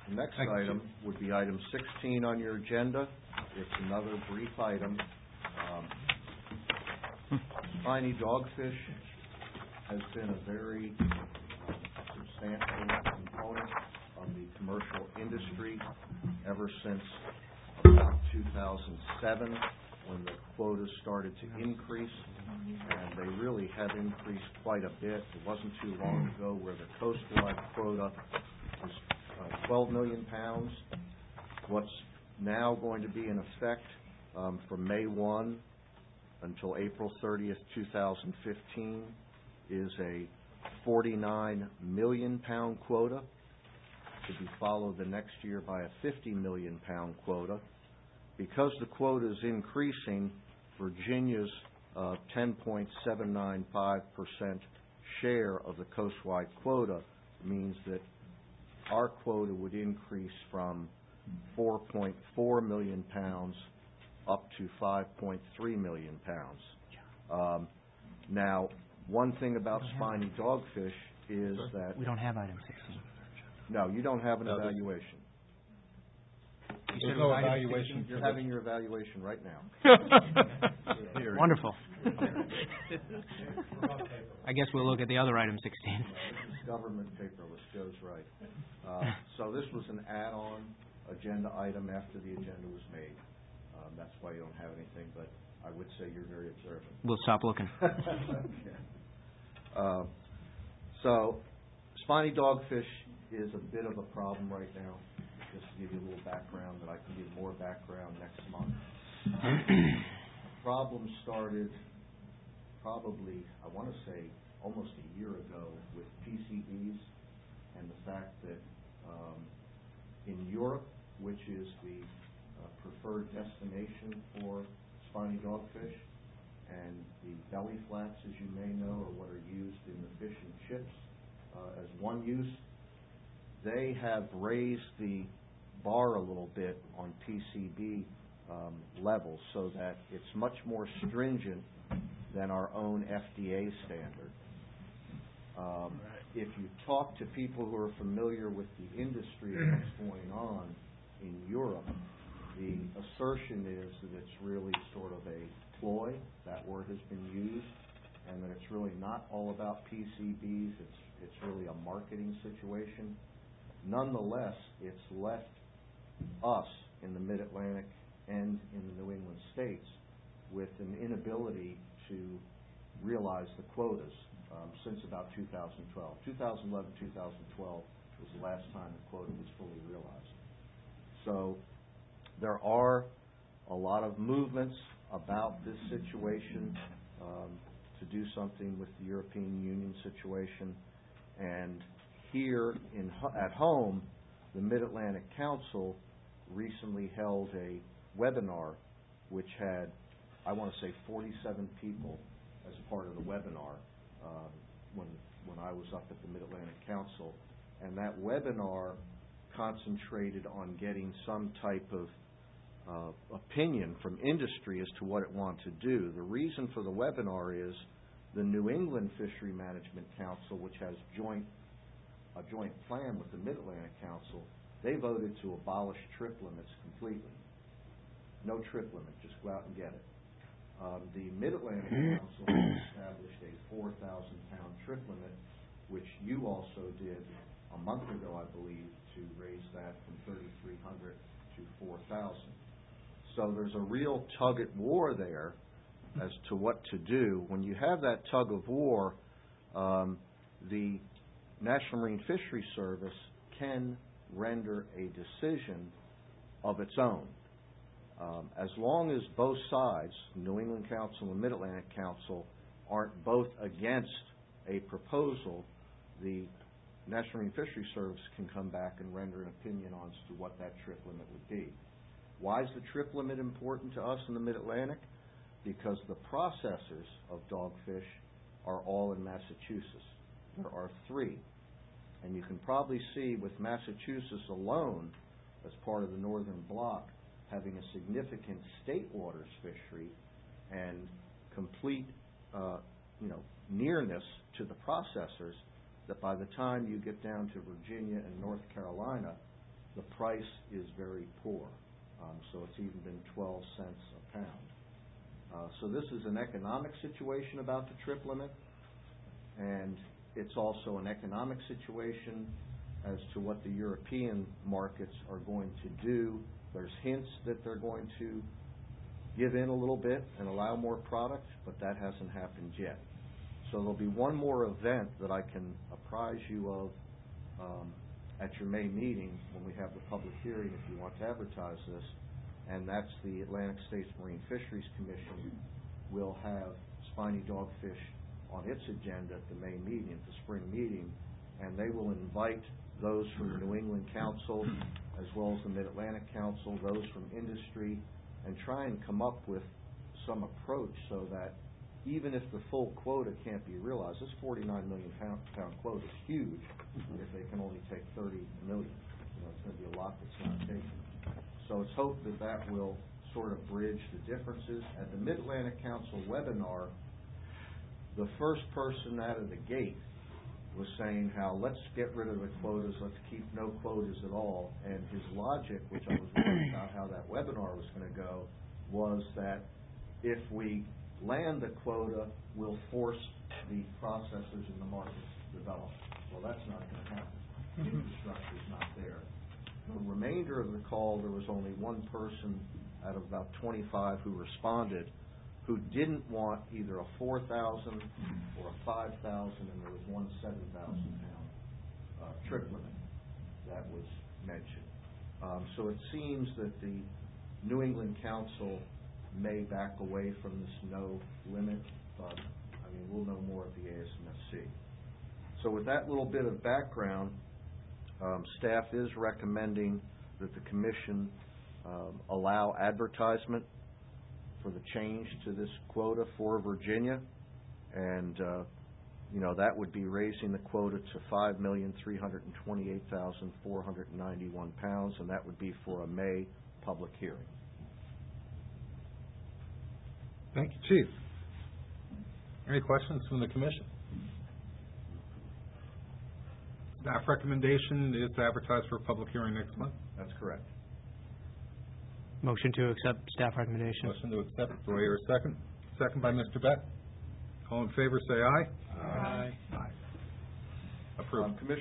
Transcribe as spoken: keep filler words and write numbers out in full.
The next item would be item sixteen on your agenda. It's another brief item. Um, spiny dogfish has been a very substantial component of the commercial industry ever since about two thousand seven, when the quotas started to increase, and they really have increased quite a bit. It wasn't too long ago where the coastwide quota was uh, twelve million pounds. What's now going to be in effect um, from May first until April thirtieth, two thousand fifteen is a forty-nine million pound quota, to be followed the next year by a fifty million pound quota. Because the quota is increasing, Virginia's uh, ten point seven nine five percent share of the coastwide quota means that our quota would increase from four point four million pounds up to five point three million pounds. Um, now, one thing about spiny dogfish is that... We don't have item sixteen. No, you don't have an No, evaluation. There's no evaluation. You're having your evaluation right now. Wonderful. I guess we'll look at the other item sixteen. This government paperless goes right. Uh, so this was an add-on agenda item after the agenda was made. Um, that's why you don't have anything, but I would say you're very observant. We'll stop looking. Okay. uh, so spiny dogfish is a bit of a problem right now. Just to give you a little background, that I can give more background next month. The problem started probably, I want to say, almost a year ago with P C Bs and the fact that um, in Europe, which is the uh, preferred destination for spiny dogfish, and the belly flats, as you may know, are what are used in the fish and chips uh, as one use, they have raised the bar a little bit on P C B um, levels so that it's much more stringent than our own F D A standard. Um, if you talk to people who are familiar with the industry and what's going on in Europe, the assertion is that it's really sort of a ploy. That word has been used, and that it's really not all about P C Bs. It's it's really a marketing situation. Nonetheless, it's left us in the Mid-Atlantic and in the New England states with an inability to realize the quotas um, since about two thousand twelve. two thousand eleven, two thousand twelve was the last time the quota was fully realized. So there are a lot of movements about this situation um, to do something with the European Union situation. And here in, at home, the Mid-Atlantic Council recently held a webinar which had, I want to say, forty-seven people as part of the webinar um, when, when I was up at the Mid-Atlantic Council. And that webinar concentrated on getting some type of uh, opinion from industry as to what it wanted to do. The reason for the webinar is the New England Fishery Management Council, which has joint a joint plan with the Mid-Atlantic Council, they voted to abolish trip limits completely. No trip limit, just go out and get it. Um, the Mid-Atlantic Council established a four thousand pound trip limit, which you also did a month ago, I believe, to raise that from thirty-three hundred to four thousand. So there's a real tug at war there as to what to do. When you have that tug of war, um, the National Marine Fisheries Service can render a decision of its own. Um, as long as both sides, New England Council and Mid-Atlantic Council, aren't both against a proposal, the National Marine Fisheries Service can come back and render an opinion on as to what that trip limit would be. Why is the trip limit important to us in the Mid-Atlantic? Because the processors of dogfish are all in Massachusetts. There are three. And you can probably see with Massachusetts alone, as part of the northern block, having a significant state waters fishery and complete uh, you know, nearness to the processors, that by the time you get down to Virginia and North Carolina, the price is very poor. Um, so it's even been twelve cents a pound. Uh, so this is an economic situation about the trip limit, and it's also an economic situation as to what the European markets are going to do. There's hints that they're going to give in a little bit and allow more product, but that hasn't happened yet. So there'll be one more event that I can apprise you of um, at your May meeting when we have the public hearing, if you want to advertise this, and that's the Atlantic States Marine Fisheries Commission will have spiny dogfish on its agenda at the May meeting, at the spring meeting, and they will invite those from the New England Council as well as the Mid-Atlantic Council, those from industry, and try and come up with some approach so that even if the full quota can't be realized, this forty-nine million pound, pound quota is huge if they can only take thirty million. You know, it's going to be a lot that's not taken. So it's hoped that that will sort of bridge the differences. At the Mid-Atlantic Council webinar, the first person out of the gate was saying how let's get rid of the quotas, let's keep no quotas at all, and his logic, which I was worried about how that webinar was going to go, was that if we land the quota, we'll force the processors in the markets to develop. Well, that's not going to happen. The infrastructure's not there. The remainder of the call, there was only one person out of about twenty-five who responded who didn't want either a four thousand or a five thousand, and there was one seven thousand pound uh, trip limit that was mentioned. Um, so it seems that the New England Council may back away from this no limit, but I mean we'll know more at the A S M S C. So with that little bit of background, um, staff is recommending that the Commission um, allow advertisement for the change to this quota for Virginia, and uh, you know that would be raising the quota to five million three hundred twenty-eight thousand four hundred ninety-one pounds, and that would be for a May public hearing. Thank you, Chief. Any questions from the Commission? Staff recommendation is to advertise for a public hearing next month. That's correct. Motion to accept staff recommendation. Motion to accept. Do I hear a second? Second by Mister Beck. All in favor, say aye. Aye. Aye. Approved. Um, Commissioner